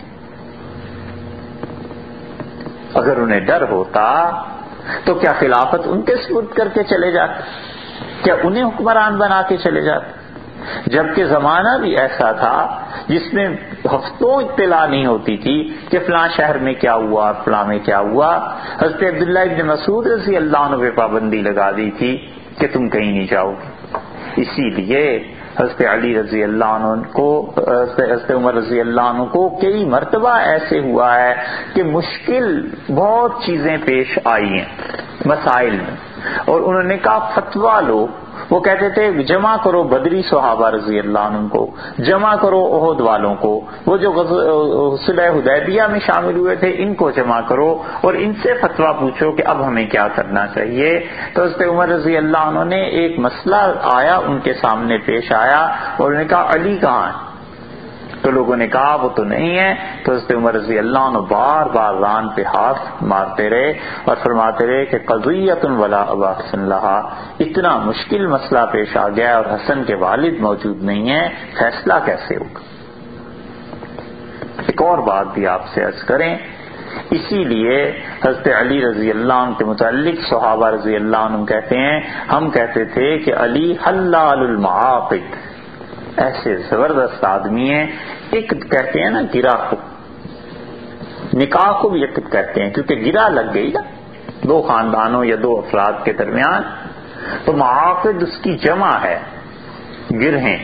[SPEAKER 1] اگر انہیں ڈر ہوتا تو کیا خلافت ان کے سپرد کر کے چلے جاتے؟ کیا انہیں حکمران بنا کے چلے جاتے؟ جبکہ زمانہ بھی ایسا تھا جس میں ہفتوں اطلاع نہیں ہوتی تھی کہ فلاں شہر میں کیا ہوا, فلاں میں کیا ہوا. حضرت عبداللہ ابن مسعود رضی اللہ عنہ پہ پابندی لگا دی تھی کہ تم کہیں نہیں جاؤ گے. اسی لیے حضرت علی رضی اللہ عنہ کو, حضرت عمر رضی اللہ عنہ کو کئی مرتبہ ایسے ہوا ہے کہ مشکل بہت چیزیں پیش آئی ہیں مسائل میں, اور انہوں نے کہا فتویٰ لو. وہ کہتے تھے جمع کرو بدری صحابہ رضی اللہ عنہ کو, جمع کرو احد والوں کو, وہ جو صلح حدیبیہ میں شامل ہوئے تھے ان کو جمع کرو, اور ان سے فتویٰ پوچھو کہ اب ہمیں کیا کرنا چاہیے. تو حضرت عمر رضی اللہ عنہ نے ایک مسئلہ آیا ان کے سامنے پیش آیا, اور انہوں نے کہا علی کہاں ہے؟ تو لوگوں نے کہا وہ تو نہیں ہے. تو حضرت عمر رضی اللہ عنہ بار بار ران پہ ہاتھ مارتے رہے اور فرماتے رہے کہ قضیۃ ولا ابا حسن لہا, اتنا مشکل مسئلہ پیش آ گیا اور حسن کے والد موجود نہیں ہیں, فیصلہ کیسے ہوگا؟ ایک اور بات بھی آپ سے عرض کریں, اسی لیے حضرت علی رضی اللہ عنہ کے متعلق صحابہ رضی اللہ عنہ کہتے ہیں, ہم کہتے تھے کہ علی حلال المعاقد, ایسے زبردست آدمی ہیں. ایک کہتے ہیں نا گرا کو, نکاح کو بھی ایک کہتے ہیں کیونکہ گرا لگ گئی نا دو خاندانوں یا دو افراد کے درمیان, تو معاقد اس کی جمع ہے گرہیں.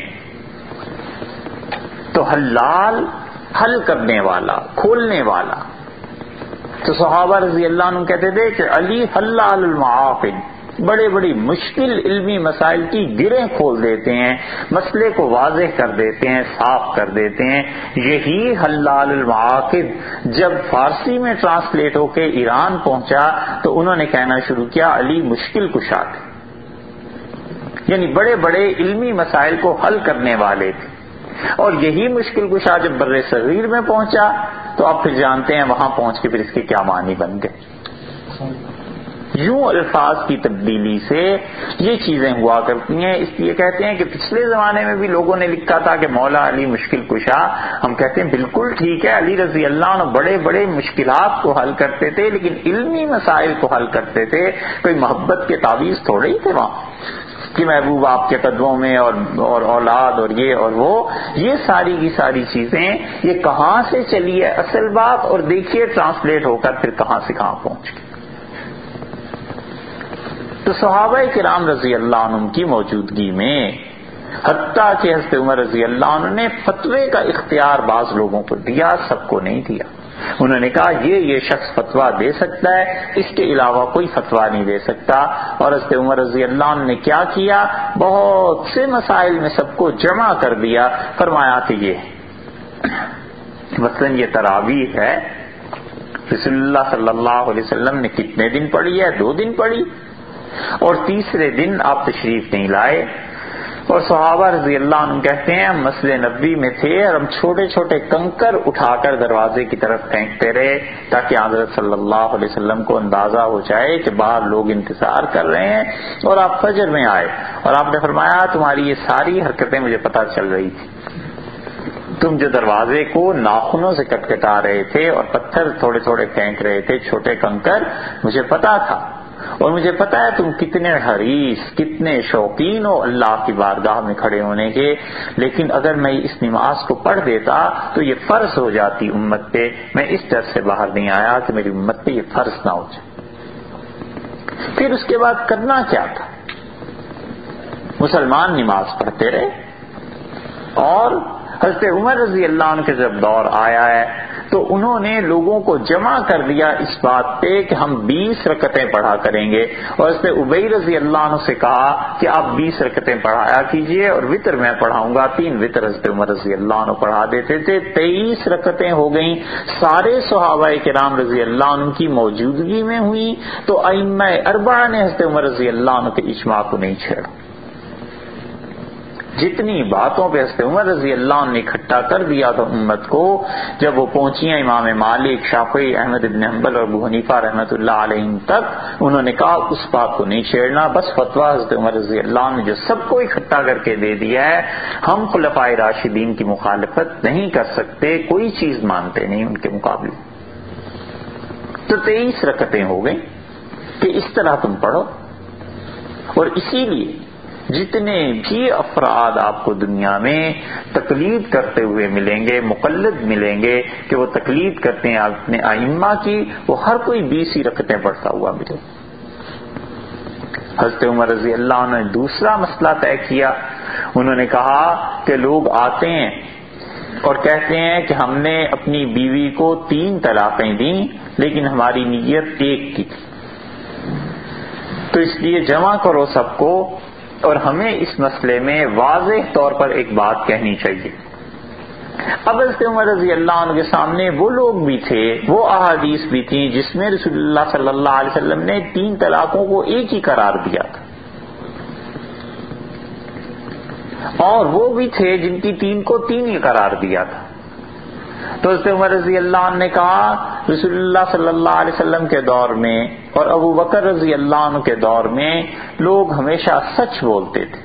[SPEAKER 1] تو حلال حل کرنے والا, کھولنے والا. تو صحابہ رضی اللہ عنہ کہتے تھے کہ علی حلال المعاقد, بڑے بڑی مشکل علمی مسائل کی گریں کھول دیتے ہیں, مسئلے کو واضح کر دیتے ہیں, صاف کر دیتے ہیں. یہی حلال المعاقد جب فارسی میں ٹرانسلیٹ ہو کے ایران پہنچا تو انہوں نے کہنا شروع کیا علی مشکل کشا تھے, یعنی بڑے بڑے علمی مسائل کو حل کرنے والے تھے. اور یہی مشکل کشا جب بر صغیر میں پہنچا تو آپ پھر جانتے ہیں وہاں پہنچ کے پھر اس کے کیا معنی بن گئے. یوں الفاظ کی تبدیلی سے یہ چیزیں ہوا کرتی ہیں. اس لیے کہتے ہیں کہ پچھلے زمانے میں بھی لوگوں نے لکھا تھا کہ مولا علی مشکل کشا. ہم کہتے ہیں بالکل ٹھیک ہے, علی رضی اللہ عنہ بڑے بڑے مشکلات کو حل کرتے تھے, لیکن علمی مسائل کو حل کرتے تھے. کوئی محبت کے تعویذ تھوڑے ہی تھے وہاں کہ محبوب آپ کے قدموں میں اور اور اولاد اور یہ اور وہ. یہ ساری کی ساری چیزیں یہ کہاں سے چلی ہے اصل بات, اور دیکھیے ٹرانسلیٹ ہو کر پھر کہاں سے کہاں پہنچ گئی. تو صحابہ کرام رضی اللہ عنہ کی موجودگی میں حتیٰ کہ حضرت عمر رضی اللہ عنہ نے فتوے کا اختیار بعض لوگوں کو دیا, سب کو نہیں دیا. انہوں نے کہا یہ یہ شخص فتویٰ دے سکتا ہے, اس کے علاوہ کوئی فتویٰ نہیں دے سکتا. اور حضرت عمر رضی اللہ عنہ نے کیا کیا, بہت سے مسائل میں سب کو جمع کر دیا. فرمایا کہ یہ مثلا یہ تراویح ہے, رسول اللہ صلی اللہ علیہ وسلم نے کتنے دن پڑھی ہے؟ دو دن پڑھی. اور تیسرے دن آپ تشریف نہیں لائے، اور صحابہ رضی اللہ عنہ کہتے ہیں ہم مسجد نبوی میں تھے اور ہم چھوٹے چھوٹے کنکر اٹھا کر دروازے کی طرف پھینکتے رہے تاکہ حضرت صلی اللہ علیہ وسلم کو اندازہ ہو جائے کہ باہر لوگ انتظار کر رہے ہیں اور آپ فجر میں آئے، اور آپ نے فرمایا تمہاری یہ ساری حرکتیں مجھے پتہ چل رہی تھی، تم جو دروازے کو ناخنوں سے کٹکھٹا رہے تھے اور پتھر تھوڑے تھوڑے پھینک رہے تھے چھوٹے کنکر، مجھے پتا تھا، اور مجھے پتا ہے تم کتنے حریص کتنے شوقین ہو اللہ کی بارگاہ میں کھڑے ہونے کے، لیکن اگر میں اس نماز کو پڑھ دیتا تو یہ فرض ہو جاتی امت پہ، میں اس ڈر سے باہر نہیں آیا کہ میری امت پہ یہ فرض نہ ہو جائے۔ پھر اس کے بعد کرنا کیا تھا؟ مسلمان نماز پڑھتے رہے، اور حضرت عمر رضی اللہ عنہ کے جب دور آیا ہے تو انہوں نے لوگوں کو جمع کر دیا اس بات پہ کہ ہم بیس رکعتیں پڑھا کریں گے، اور حضرت ابی رضی اللہ عنہ سے کہا کہ آپ بیس رکعتیں پڑھایا کیجئے اور وتر میں پڑھاؤں گا، تین وتر حضرت عمر رضی اللہ عنہ پڑھا دیتے تھے، تیئیس رکعتیں ہو گئیں، سارے صحابہ کرام رضی اللہ عنہ کی موجودگی میں ہوئی، تو ائمہ اربعہ نے حضرت عمر رضی اللہ عنہ کے اجماع کو نہیں چھیڑا۔ جتنی باتوں پہ حضرت عمر رضی اللہ عنہ نے اکٹھا کر دیا تھا امت کو، جب وہ پہنچی ہیں امام مالک، شافعی، احمد بن حنبل اور ابو حنیفہ رحمۃ اللہ علیہم تک، انہوں نے کہا اس بات کو نہیں چھیڑنا، بس فتویٰ حضرت عمر رضی اللہ عنہ نے جو سب کو اکٹھا کر کے دے دیا ہے، ہم خلفائے راشدین کی مخالفت نہیں کر سکتے، کوئی چیز مانتے نہیں ان کے مقابلے۔ تو تیئیس رکعتیں ہو گئیں کہ اس طرح تم پڑھو، اور اسی لیے جتنے بھی افراد آپ کو دنیا میں تقلید کرتے ہوئے ملیں گے، مقلد ملیں گے کہ وہ تقلید کرتے ہیں اپنے ائمہ کی، وہ ہر کوئی بیس ہی رکعتیں پڑھتا ہوا ملے۔ حضرت عمر رضی اللہ عنہ نے دوسرا مسئلہ طے کیا، انہوں نے کہا کہ لوگ آتے ہیں اور کہتے ہیں کہ ہم نے اپنی بیوی کو تین طلاقیں دیں لیکن ہماری نیت ایک کی تھی، تو اس لیے جمع کرو سب کو اور ہمیں اس مسئلے میں واضح طور پر ایک بات کہنی چاہیے۔ اب حضرت عمر رضی اللہ عنہ کے سامنے وہ لوگ بھی تھے، وہ احادیث بھی تھیں جس میں رسول اللہ صلی اللہ علیہ وسلم نے تین طلاقوں کو ایک ہی قرار دیا تھا، اور وہ بھی تھے جن کی تین کو تین ہی قرار دیا تھا۔ تو حضرت عمر رضی اللہ عنہ نے کہا رسول اللہ صلی اللہ علیہ وسلم کے دور میں اور ابو بکر رضی اللہ عنہ کے دور میں لوگ ہمیشہ سچ بولتے تھے،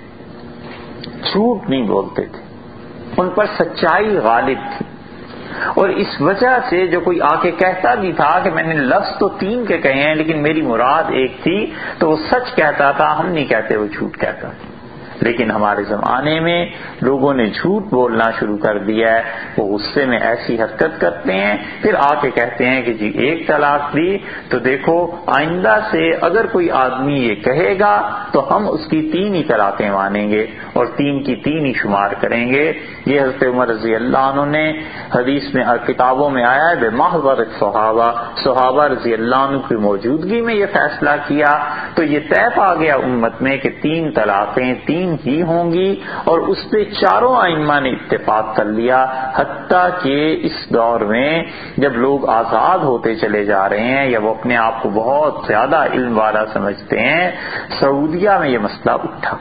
[SPEAKER 1] جھوٹ نہیں بولتے تھے، ان پر سچائی غالب تھی، اور اس وجہ سے جو کوئی آ کے کہتا بھی تھا کہ میں نے لفظ تو تین کے کہے ہیں لیکن میری مراد ایک تھی، تو وہ سچ کہتا تھا، ہم نہیں کہتے وہ جھوٹ کہتا تھا۔ لیکن ہمارے زمانے میں لوگوں نے جھوٹ بولنا شروع کر دیا ہے، وہ غصے میں ایسی حرکت کرتے ہیں، پھر آ کے کہتے ہیں کہ جی ایک طلاق دی، تو دیکھو آئندہ سے اگر کوئی آدمی یہ کہے گا تو ہم اس کی تین ہی طلاقیں مانیں گے اور تین کی تین ہی شمار کریں گے۔ یہ حضرت عمر رضی اللہ عنہ نے حدیث میں کتابوں میں آیا ہے، بے محضر صحابہ صحابہ رضی اللہ عنہ کی موجودگی میں یہ فیصلہ کیا، تو یہ طے پا گیا امت میں کہ تین طلاقیں تین ہی ہوں گی، اور اس پہ چاروں ائمہ نے اتفاق کر لیا، حتیٰ کہ اس دور میں جب لوگ آزاد ہوتے چلے جا رہے ہیں یا وہ اپنے آپ کو بہت زیادہ علم والا سمجھتے ہیں، سعودیہ میں یہ مسئلہ اٹھا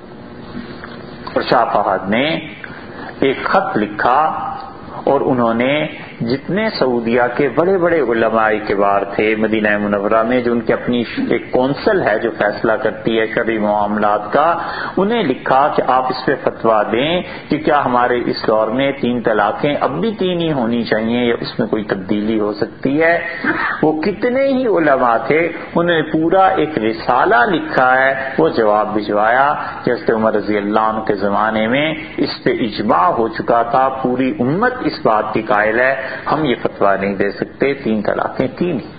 [SPEAKER 1] اور شاہ فہد نے ایک خط لکھا، اور انہوں نے جتنے سعودیہ کے بڑے بڑے علماء کبار تھے مدینہ منورہ میں، جو ان کی اپنی ایک کونسل ہے جو فیصلہ کرتی ہے شرعی معاملات کا، انہیں لکھا کہ آپ اس پہ فتویٰ دیں کہ کیا ہمارے اس دور میں تین طلاقیں اب بھی تین ہی ہونی چاہیے یا اس میں کوئی تبدیلی ہو سکتی ہے۔ وہ کتنے ہی علماء تھے، انہوں نے پورا ایک رسالہ لکھا ہے، وہ جواب بھجوایا کہ حضرت عمر رضی اللہ عنہ کے زمانے میں اس پہ اجماع ہو چکا تھا، پوری امت اس بات کی قائل ہے، ہم یہ فتویٰ نہیں دے سکتے، تین طلاقیں تین ہی،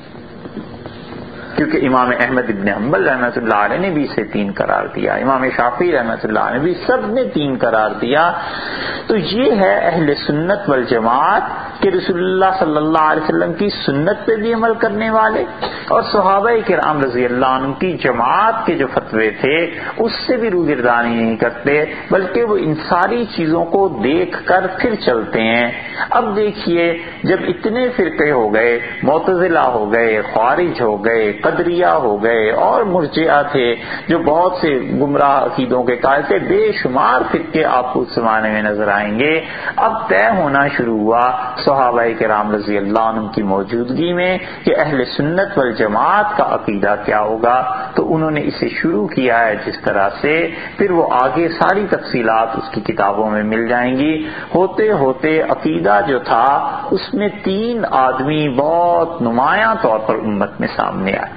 [SPEAKER 1] کیونکہ امام احمد بن حنبل رحمۃ اللہ علیہ نے بھی اسے تین قرار دیا، امام شافعی رحمۃ اللہ علیہ نے بھی، سب نے تین قرار دیا۔ تو یہ ہے اہل سنت والجماعت کہ رسول اللہ صلی اللہ علیہ وسلم کی سنت پہ بھی عمل کرنے والے اور صحابہ کرام رضی اللہ عنہ کی جماعت کے جو فتوے تھے اس سے بھی روگردانی نہیں کرتے، بلکہ وہ ان ساری چیزوں کو دیکھ کر پھر چلتے ہیں۔ اب دیکھیے جب اتنے فرقے ہو گئے، معتزلہ ہو گئے، خوارج ہو گئے، قدریہ ہو گئے اور مرجئہ تھے جو بہت سے گمراہ عقیدوں کے قائل تھے، بے شمار فرقے آپ کو اس زمانے میں نظر آئیں گے۔ اب طے ہونا شروع ہوا صحابہ کرام رضی اللہ عنہ کی موجودگی میں کہ اہل سنت والجماعت کا عقیدہ کیا ہوگا، تو انہوں نے اسے شروع کیا ہے جس طرح سے، پھر وہ آگے ساری تفصیلات اس کی کتابوں میں مل جائیں گی۔ ہوتے ہوتے عقیدہ جو تھا اس میں تین آدمی بہت نمایاں طور پر امت میں سامنے آئے۔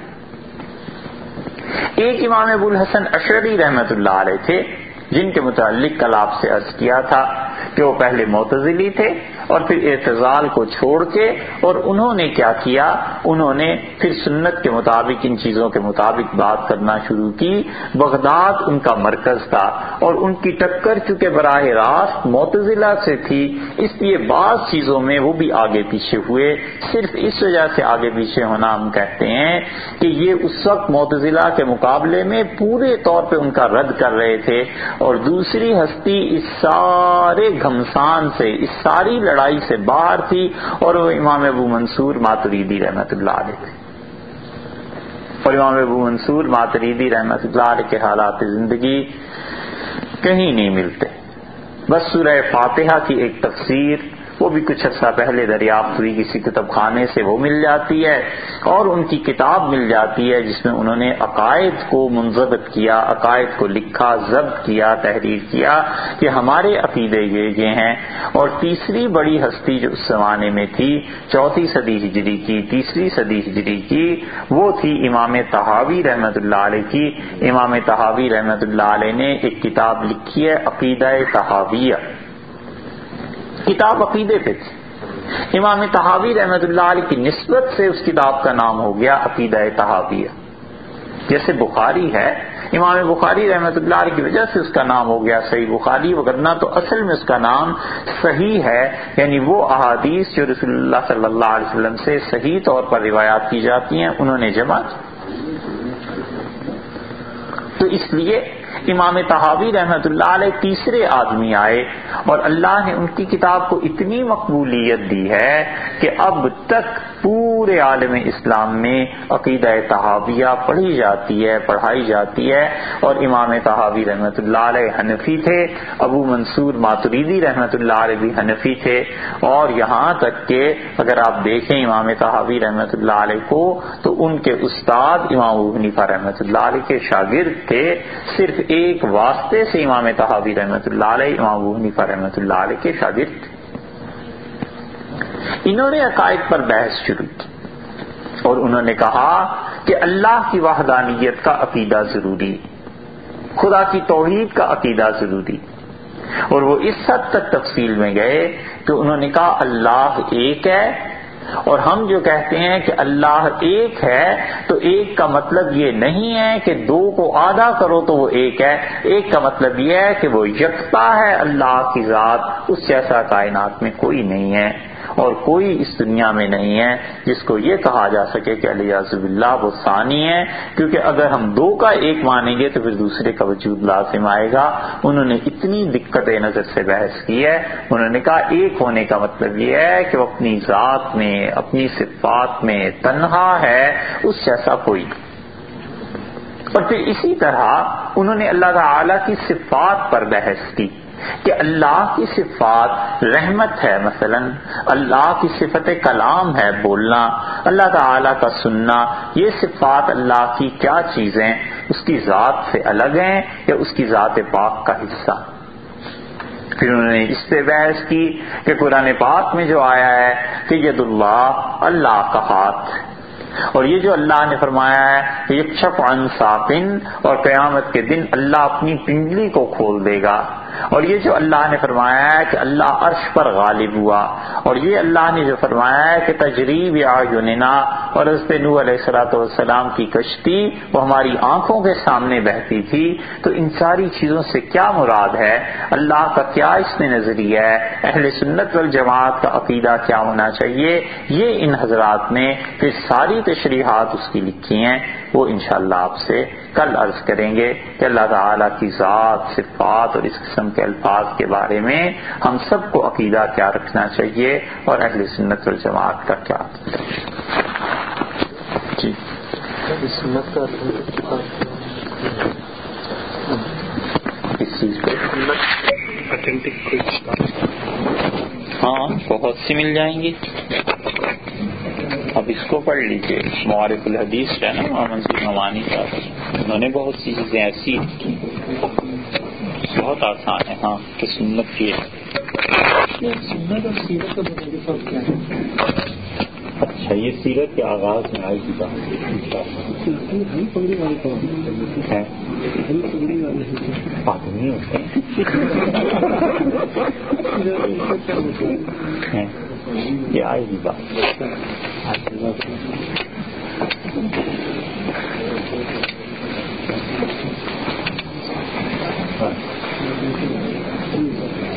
[SPEAKER 1] ایک امام ابو الحسن اشعری رحمت اللہ علیہ تھے، جن کے متعلق کل آپ سے عرض کیا تھا کہ وہ پہلے معتزلی تھے اور پھر اعتزال کو چھوڑ کے اور انہوں نے کیا کیا، انہوں نے پھر سنت کے مطابق ان چیزوں کے مطابق بات کرنا شروع کی۔ بغداد ان کا مرکز تھا اور ان کی ٹکر چونکہ براہ راست معتزلہ سے تھی، اس لیے بعض چیزوں میں وہ بھی آگے پیچھے ہوئے۔ صرف اس وجہ سے آگے پیچھے ہونا ہم کہتے ہیں کہ یہ اس وقت معتزلہ کے مقابلے میں پورے طور پہ ان کا رد کر رہے تھے، اور دوسری ہستی اس سارے گھمسان سے، اس ساری لڑائی سے باہر تھی، اور وہ امام ابو منصور ماتریدی رحمت اللہ علیہ تھے۔ اور امام ابو منصور ماتریدی رحمت اللہ علیہ کے حالات زندگی کہیں نہیں ملتے، بس سورہ فاتحہ کی ایک تفسیر وہ بھی کچھ عرصہ پہلے دریافت ہوئی کسی کتب خانے سے، وہ مل جاتی ہے، اور ان کی کتاب مل جاتی ہے جس میں انہوں نے عقائد کو منضبط کیا، عقائد کو لکھا، ضبط کیا، تحریر کیا کہ ہمارے عقیدے یہ یہ ہیں۔ اور تیسری بڑی ہستی جو اس زمانے میں تھی، چوتھی صدی ہجری کی، تیسری صدی ہجری کی، وہ تھی امام طحاوی رحمت اللہ علیہ کی۔ امام طحاوی رحمت اللہ علیہ نے ایک کتاب لکھی ہے عقیدہ طحاویہ، کتاب عقیدے پہ تھی۔ امام طحاوی رحمت اللہ علیہ کی نسبت سے اس کتاب کا نام ہو گیا عقیدہ طحاویہ، جیسے بخاری ہے، امام بخاری رحمت اللہ علیہ کی وجہ سے اس کا نام ہو گیا صحیح بخاری، وگرنہ تو اصل میں اس کا نام صحیح ہے، یعنی وہ احادیث جو رسول اللہ صلی اللہ علیہ وسلم سے صحیح طور پر روایات کی جاتی ہیں انہوں نے جمع کی۔ تو اس لیے امام طحاوی رحمت اللہ علیہ تیسرے آدمی آئے، اور اللہ نے ان کی کتاب کو اتنی مقبولیت دی ہے کہ اب تک پورے عالم اسلام میں عقیدہ طحاویہ پڑھی جاتی ہے، پڑھائی جاتی ہے۔ اور امام طحاوی رحمت اللہ علیہ حنفی تھے، ابو منصور ماتریدی رحمت اللہ علیہ بھی حنفی تھے، اور یہاں تک کہ اگر آپ دیکھیں امام طحاوی رحمت اللہ علیہ کو تو ان کے استاد امام ابو حنیفہ رحمت اللہ علیہ کے شاگرد تھے، صرف ایک واسطے سے امام طحاوی رحمت اللہ علیہ امام ابو حنیفہ رحمت اللہ علیہ کے شاگرد تھے۔ انہوں نے عقائد پر بحث شروع کی اور انہوں نے کہا کہ اللہ کی وحدانیت کا عقیدہ ضروری، خدا کی توحید کا عقیدہ ضروری، اور وہ اس حد تک تفصیل میں گئے کہ انہوں نے کہا اللہ ایک ہے، اور ہم جو کہتے ہیں کہ اللہ ایک ہے تو ایک کا مطلب یہ نہیں ہے کہ دو کو آدھا کرو تو وہ ایک ہے، ایک کا مطلب یہ ہے کہ وہ یکتا ہے، اللہ کی ذات اس جیسا کائنات میں کوئی نہیں ہے، اور کوئی اس دنیا میں نہیں ہے جس کو یہ کہا جا سکے کہ الیاذ باللہ وہ ثانی ہے، کیونکہ اگر ہم دو کا ایک مانیں گے تو پھر دوسرے کا وجود لازم آئے گا۔ انہوں نے اتنی دقت نظر سے بحث کی ہے، انہوں نے کہا ایک ہونے کا مطلب یہ ہے کہ وہ اپنی ذات میں، اپنی صفات میں تنہا ہے، اس جیسا کوئی نہیں۔ اور پھر اسی طرح انہوں نے اللہ تعالی کی صفات پر بحث کی کہ اللہ کی صفات رحمت ہے، مثلا اللہ کی صفت کلام ہے، بولنا، اللہ تعالیٰ کا سننا، یہ صفات اللہ کی کیا چیزیں اس کی ذات سے الگ ہیں یا اس کی ذات پاک کا حصہ۔ پھر انہوں نے اس پہ بحث کی کہ قرآن پاک میں جو آیا ہے کہ ید اللہ، اللہ کا ہاتھ، اور یہ جو اللہ نے فرمایا ہے کہ یکشف عن ساقن، اور قیامت کے دن اللہ اپنی پنڈلی کو کھول دے گا، اور یہ جو اللہ نے فرمایا ہے کہ اللہ عرش پر غالب ہوا، اور یہ اللہ نے جو فرمایا ہے کہ تجری باعیننا اور حضرت نوح علیہ الصلوۃ والسلام کی کشتی وہ ہماری آنکھوں کے سامنے بہتی تھی. تو ان ساری چیزوں سے کیا مراد ہے, اللہ کا کیا اس میں نظریہ ہے, اہل سنت والجماعت کا عقیدہ کیا ہونا چاہیے, یہ ان حضرات نے پھر ساری تشریحات اس کی لکھی ہیں. وہ انشاءاللہ آپ سے کل عرض کریں گے کہ اللہ تعالیٰ کی ذات, صفات اور اس قسم کے الفاظ کے بارے میں ہم سب کو عقیدہ کیا رکھنا چاہیے اور اہل سنت والجماعت کا کیا عقیدہ. جی
[SPEAKER 2] سنت کا
[SPEAKER 1] اس چیز پہ ہاں بہت سی مل جائیں گی. اب اس کو پڑھ لیجئے, معارف الحدیث ہے نا منصور نعمانی کا, انہوں نے بہت سی چیزیں ایسی بہت آسان ہے. ہاں کہ سنت کی
[SPEAKER 2] سنت اور سیرت کا بنیادی فرق کیا ہے؟
[SPEAKER 1] اچھا یہ سیرت کے آغاز میں آئے گی بات ہے, پابندی ہوتے ہیں, یہ آئے گی بات. ہاں